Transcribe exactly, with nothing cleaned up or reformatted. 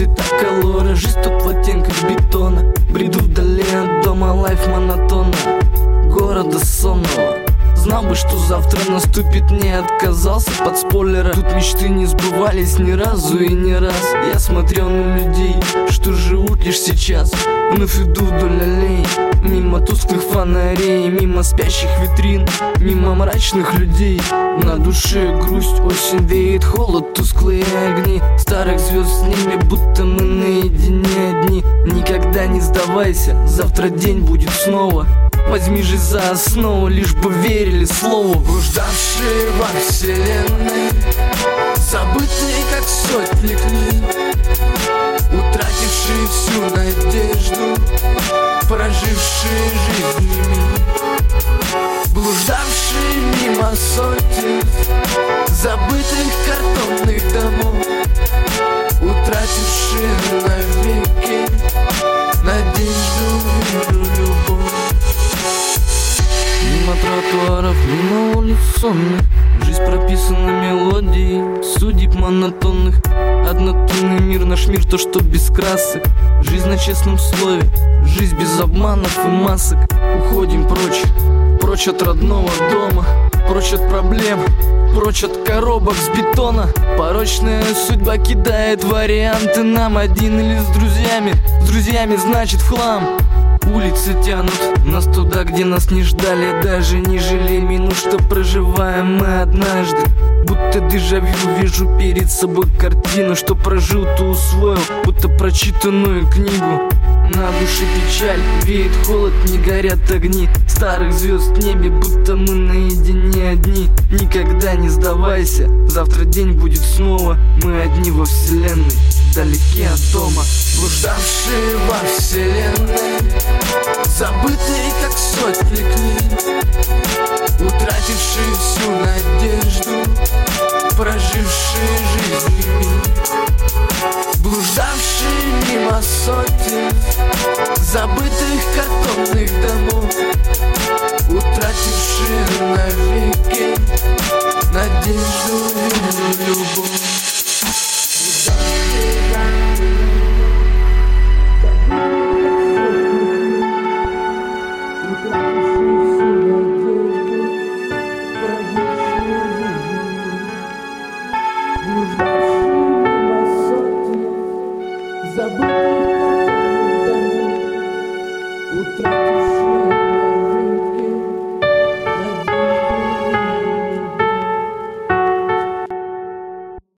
цвета колора. Жизнь тут в оттенках бетона. Бреду вдали от дома, лайф монотонно, города сонного. Знал бы, что завтра наступит, не отказался под спойлера. Тут мечты не сбывались ни разу и не раз. Я смотрел на людей, что живут лишь сейчас. Вновь иду вдоль аллей, мимо тусклых фонарей, мимо спящих витрин, мимо мрачных людей. На душе грусть, осень веет, холод, тусклые огни старых звезд с ними, будто мы наедине одни. Никогда не сдавайся, завтра день будет снова. Возьми же за основу, лишь бы верили слову. Блуждавшие во вселенной, забытые как сотни книг, утратившие всю надежду, прожившие жизни миг. Блуждавшие мимо сотен забытых картонных домов, утратившие навеки надежду, веру, любовь. Мимо тротуаров, мимо улиц сонных, жизнь прописана мелодией судеб монотонных. Однотонный мир, наш мир, то, что без красок. Жизнь на честном слове, жизнь без обманов и масок. Уходим прочь, прочь от родного дома, прочь от проблем, прочь от коробок с бетона. Порочная судьба кидает варианты нам. Один или с друзьями, с друзьями значит в хлам. Улицы тянут нас туда, где нас не ждали. Даже не жалей минут, что проживаем мы однажды. Будто дежавю, вижу перед собой картину, что прожил, то усвоил, будто прочитанную книгу. На душе печаль, веет холод, не горят огни старых звезд в небе, будто мы наедине одни. Никогда не сдавайся, завтра день будет снова. Мы одни во вселенной, далеки от дома. Блуждавшие во вселенной, забытые как сотни книг, утратившие всю надежду, прожившие жизни миг. Блуждавшие мимо сотен забытых картонных домов, утратившие навеки надежду, веру, любовь.